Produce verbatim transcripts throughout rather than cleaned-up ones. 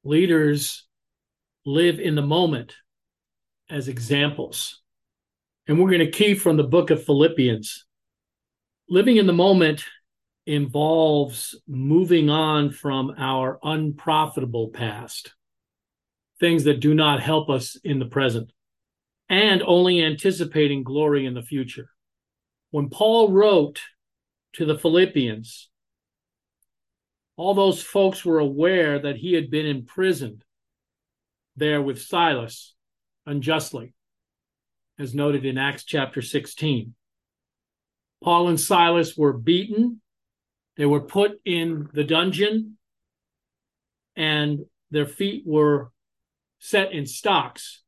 Leaders live in the moment as examples. And we're going to key from the book of Philippians. Living in the moment involves moving on from our unprofitable past, things that do not help us in the present, and only anticipating glory in the future. When Paul wrote to the Philippians, all those folks were aware that he had been imprisoned there with Silas unjustly, as noted in Acts chapter sixteen. Paul and Silas were beaten. They were put in the dungeon, and their feet were set in stocks.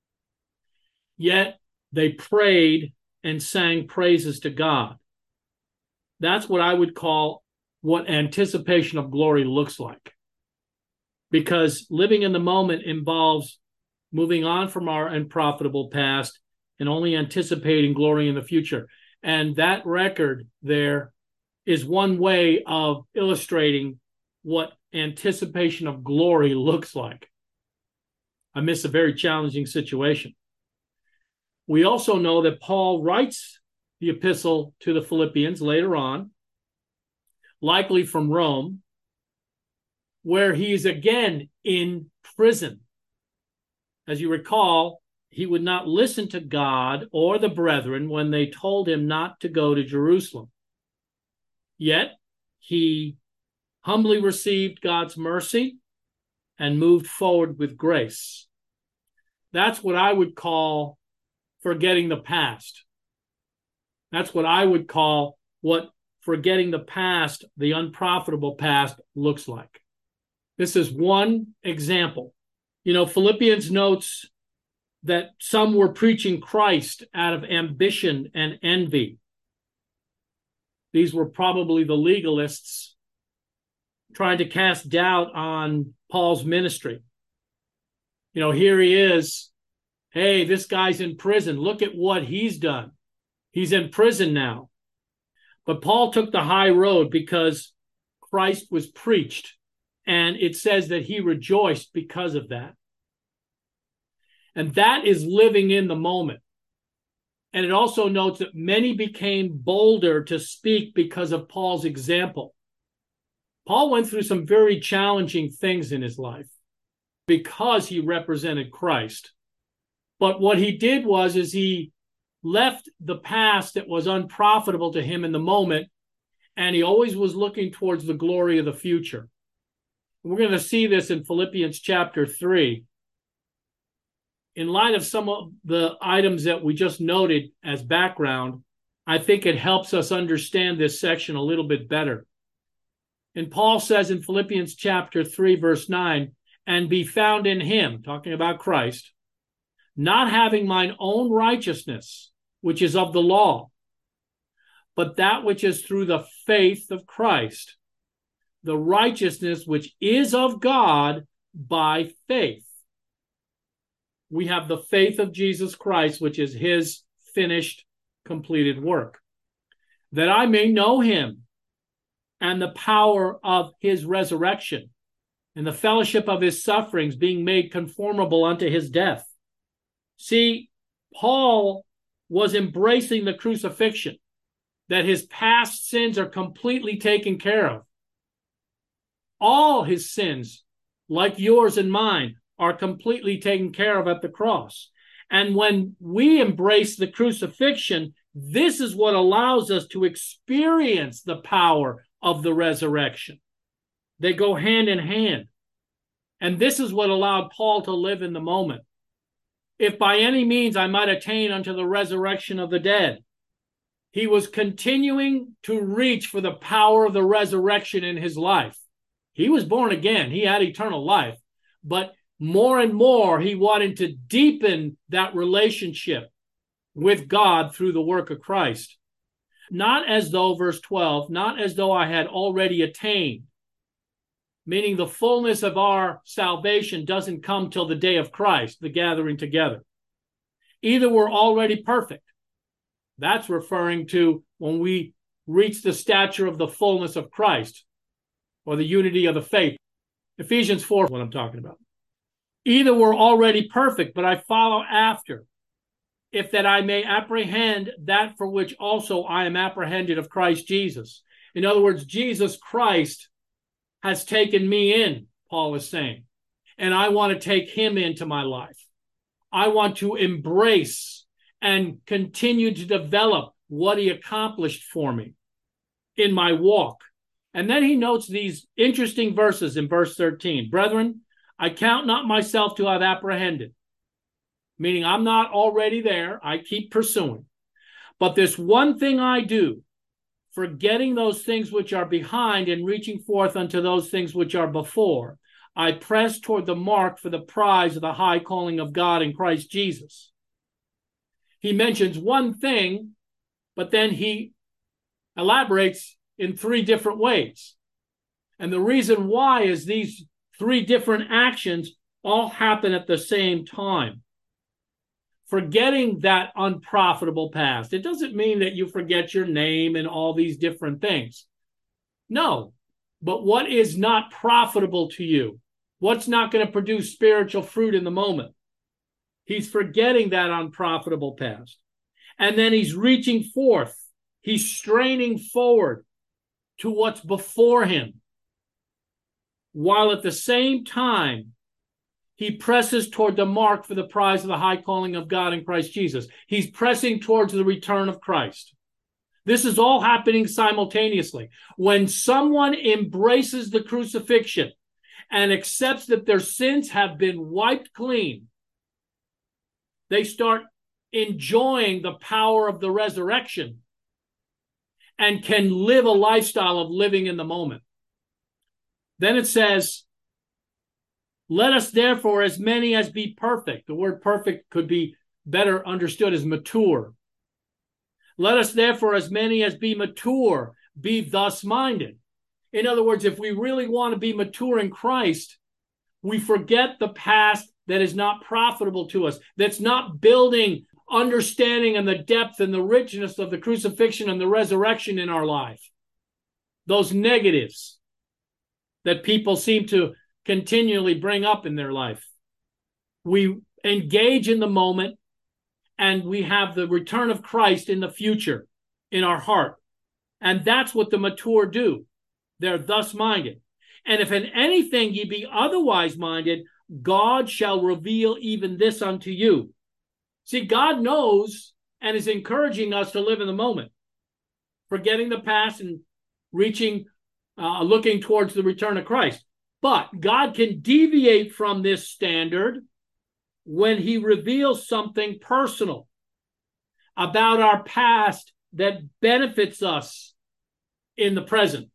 Yet they prayed and sang praises to God. That's what I would call what anticipation of glory looks like. Because living in the moment involves moving on from our unprofitable past and only anticipating glory in the future. And that record there is one way of illustrating what anticipation of glory looks like. I miss a very challenging situation. We also know that Paul writes the epistle to the Philippians later on, likely from Rome, where he's again in prison. As you recall, he would not listen to God or the brethren when they told him not to go to Jerusalem. Yet he humbly received God's mercy and moved forward with grace. That's what I would call forgetting the past. That's what I would call what forgetting the past, the unprofitable past, looks like. This is one example. You know, Philippians notes that some were preaching Christ out of ambition and envy. These were probably the legalists trying to cast doubt on Paul's ministry. You know, here he is. Hey, this guy's in prison. Look at what he's done. He's in prison now. But Paul took the high road because Christ was preached. And it says that he rejoiced because of that. And that is living in the moment. And it also notes that many became bolder to speak because of Paul's example. Paul went through some very challenging things in his life because he represented Christ. But what he did was is he left the past that was unprofitable to him in the moment, and he always was looking towards the glory of the future. We're going to see this in Philippians chapter three. In light of some of the items that we just noted as background, I think it helps us understand this section a little bit better. And Paul says in Philippians chapter three, verse nine, and be found in him, talking about Christ, not having mine own righteousness, which is of the law, but that which is through the faith of Christ, the righteousness which is of God by faith. We have the faith of Jesus Christ, which is his finished, completed work, that I may know him and the power of his resurrection and the fellowship of his sufferings, being made conformable unto his death. See, Paul was embracing the crucifixion, that his past sins are completely taken care of. All his sins, like yours and mine, are completely taken care of at the cross. And when we embrace the crucifixion, this is what allows us to experience the power of the resurrection. They go hand in hand. And this is what allowed Paul to live in the moment. If by any means I might attain unto the resurrection of the dead, he was continuing to reach for the power of the resurrection in his life. He was born again. He had eternal life. But more and more, he wanted to deepen that relationship with God through the work of Christ. Not as though, verse twelve, not as though I had already attained, meaning the fullness of our salvation doesn't come till the day of Christ, the gathering together. Either we're already perfect. That's referring to when we reach the stature of the fullness of Christ, or the unity of the faith. Ephesians four, what I'm talking about. Either we're already perfect, but I follow after, if that I may apprehend that for which also I am apprehended of Christ Jesus. In other words, Jesus Christ has taken me in, Paul is saying, and I want to take him into my life. I want to embrace and continue to develop what he accomplished for me in my walk. And then he notes these interesting verses in verse thirteen. Brethren, I count not myself to have apprehended, meaning I'm not already there. I keep pursuing. But this one thing I do, forgetting those things which are behind and reaching forth unto those things which are before, I press toward the mark for the prize of the high calling of God in Christ Jesus. He mentions one thing, but then he elaborates in three different ways. And the reason why is these three different actions all happen at the same time. Forgetting that unprofitable past. It doesn't mean that you forget your name and all these different things. No, but what is not profitable to you? What's not going to produce spiritual fruit in the moment? He's forgetting that unprofitable past. And then he's reaching forth. He's straining forward to what's before him, while at the same time, he presses toward the mark for the prize of the high calling of God in Christ Jesus. He's pressing towards the return of Christ. This is all happening simultaneously. When someone embraces the crucifixion and accepts that their sins have been wiped clean, they start enjoying the power of the resurrection and can live a lifestyle of living in the moment. Then it says, let us therefore, as many as be perfect. The word perfect could be better understood as mature. Let us therefore, as many as be mature, be thus minded. In other words, if we really want to be mature in Christ, we forget the past that is not profitable to us, that's not building understanding and the depth and the richness of the crucifixion and the resurrection in our life. Those negatives that people seem to continually bring up in their life. We engage in the moment, and we have the return of Christ in the future in our heart. And that's what the mature do. They're thus minded. And if in anything ye be otherwise minded, God shall reveal even this unto you. See, God knows and is encouraging us to live in the moment, forgetting the past and reaching, uh, looking towards the return of Christ. But God can deviate from this standard when he reveals something personal about our past that benefits us in the present.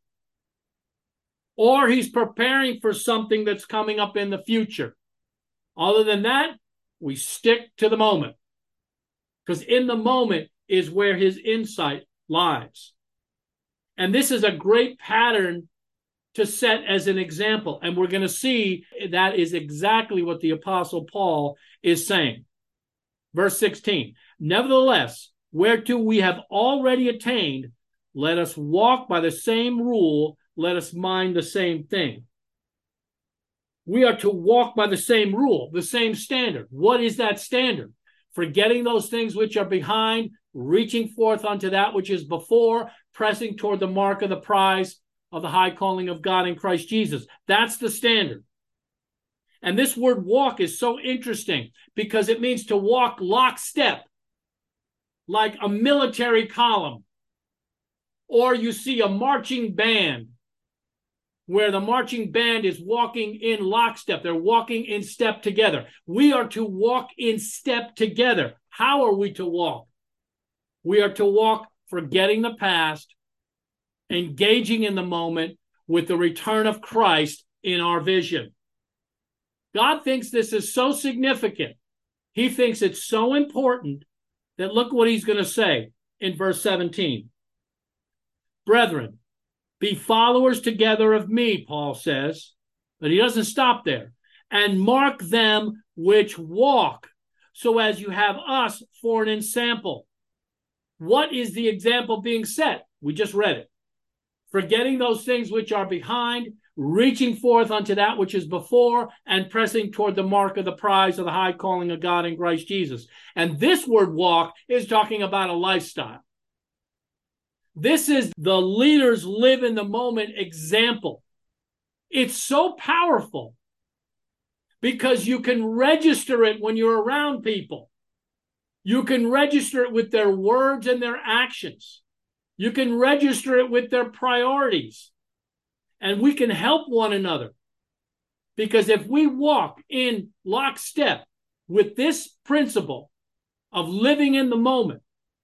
Or he's preparing for something that's coming up in the future. Other than that, we stick to the moment. Because in the moment is where his insight lies. And this is a great pattern to set as an example. And we're going to see that is exactly what the Apostle Paul is saying. Verse sixteen, nevertheless, whereto we have already attained, let us walk by the same rule, let us mind the same thing. We are to walk by the same rule, the same standard. What is that standard? Forgetting those things which are behind, reaching forth unto that which is before, pressing toward the mark of the prize of the high calling of God in Christ Jesus. That's the standard. And this word walk is so interesting because it means to walk lockstep, like a military column. Or you see a marching band where the marching band is walking in lockstep. They're walking in step together. We are to walk in step together. How are we to walk? We are to walk forgetting the past, engaging in the moment with the return of Christ in our vision. God thinks this is so significant. He thinks it's so important that look what he's going to say in verse seventeen. Brethren, be followers together of me, Paul says, but he doesn't stop there. And mark them which walk, so as you have us for an ensample. What is the example being set? We just read it. Forgetting those things which are behind, reaching forth unto that which is before and pressing toward the mark of the prize of the high calling of God in Christ Jesus. And this word walk is talking about a lifestyle. This is the leaders live in the moment example. It's so powerful because you can register it when you're around people. You can register it with their words and their actions. You can register it with their priorities. And we can help one another. Because if we walk in lockstep with this principle of living in the moment,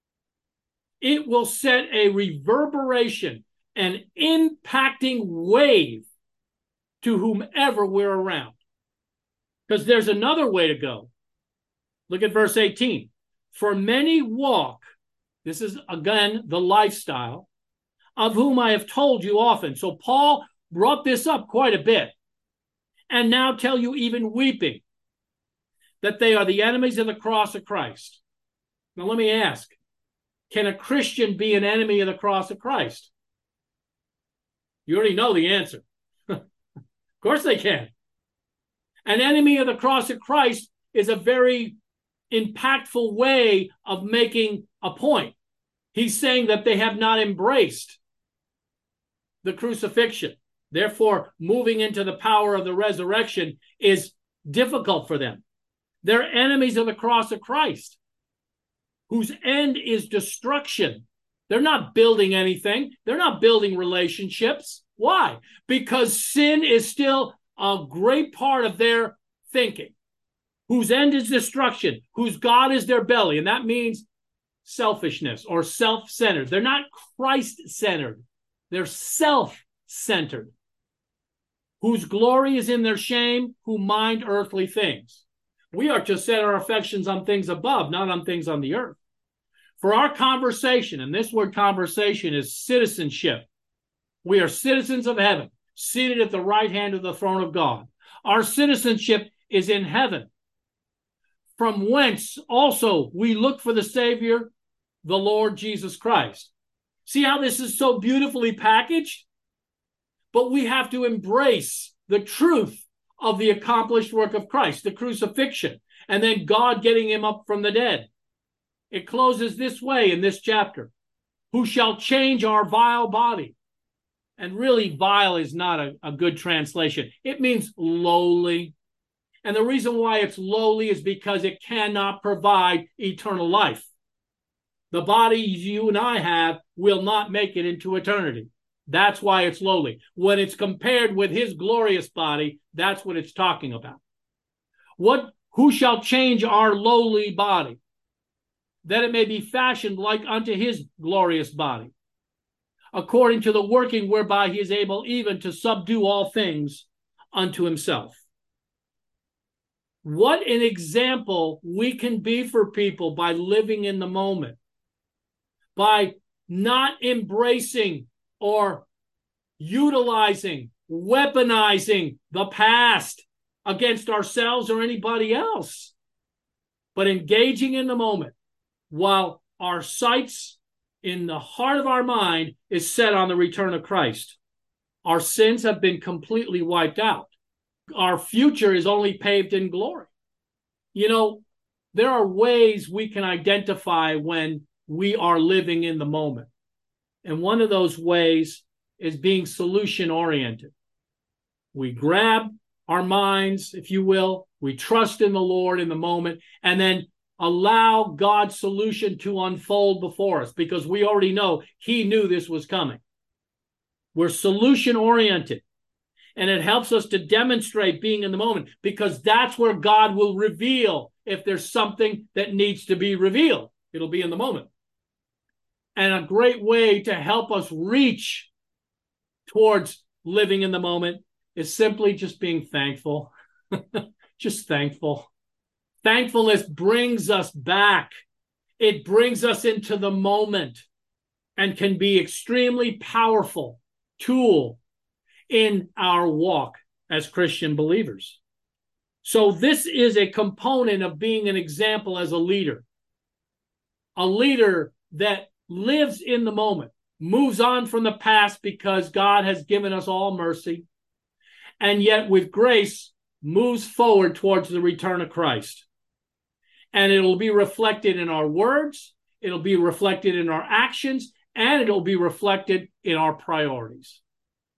it will set a reverberation, an impacting wave to whomever we're around. Because there's another way to go. Look at verse eighteen. For many walk, this is again the lifestyle, of whom I have told you often. So Paul brought this up quite a bit. And now tell you even weeping that they are the enemies of the cross of Christ. Now let me ask, can a Christian be an enemy of the cross of Christ? You already know the answer. Of course they can. An enemy of the cross of Christ is a very impactful way of making a point. He's saying that they have not embraced the crucifixion. Therefore, moving into the power of the resurrection is difficult for them. They're enemies of the cross of Christ, whose end is destruction. They're not building anything. They're not building relationships. Why? Because sin is still a great part of their thinking, whose end is destruction, whose God is their belly. And that means selfishness or self-centered. They're not Christ-centered. They're self-centered, whose glory is in their shame, who mind earthly things. We are to set our affections on things above, not on things on the earth. For our conversation, and this word conversation is citizenship. We are citizens of heaven, seated at the right hand of the throne of God. Our citizenship is in heaven, from whence also we look for the Savior, the Lord Jesus Christ. See how this is so beautifully packaged? But we have to embrace the truth of the accomplished work of Christ, the crucifixion, and then God getting him up from the dead. It closes this way in this chapter. Who shall change our vile body? And really, vile is not a, a good translation. It means lowly. And the reason why it's lowly is because it cannot provide eternal life. The bodies you and I have will not make it into eternity. That's why it's lowly. When it's compared with his glorious body, that's what it's talking about. What, who shall change our lowly body, that it may be fashioned like unto his glorious body, according to the working whereby he is able even to subdue all things unto himself. What an example we can be for people by living in the moment, by not embracing or utilizing, weaponizing the past against ourselves or anybody else, but engaging in the moment while our sights in the heart of our mind is set on the return of Christ. Our sins have been completely wiped out. Our future is only paved in glory. You know, there are ways we can identify when we are living in the moment. And one of those ways is being solution-oriented. We grab our minds, if you will, we trust in the Lord in the moment, and then allow God's solution to unfold before us, because we already know he knew this was coming. We're solution-oriented, and it helps us to demonstrate being in the moment, because that's where God will reveal if there's something that needs to be revealed. It'll be in the moment. And a great way to help us reach towards living in the moment is simply just being thankful. Just thankful. Thankfulness brings us back. It brings us into the moment and can be extremely powerful tool in our walk as Christian believers. So this is a component of being an example as a leader. A leader that lives in the moment, moves on from the past because God has given us all mercy. and yet with grace moves forward towards the return of Christ. And it'll be reflected in our words, it'll be reflected in our actions, and it'll be reflected in our priorities.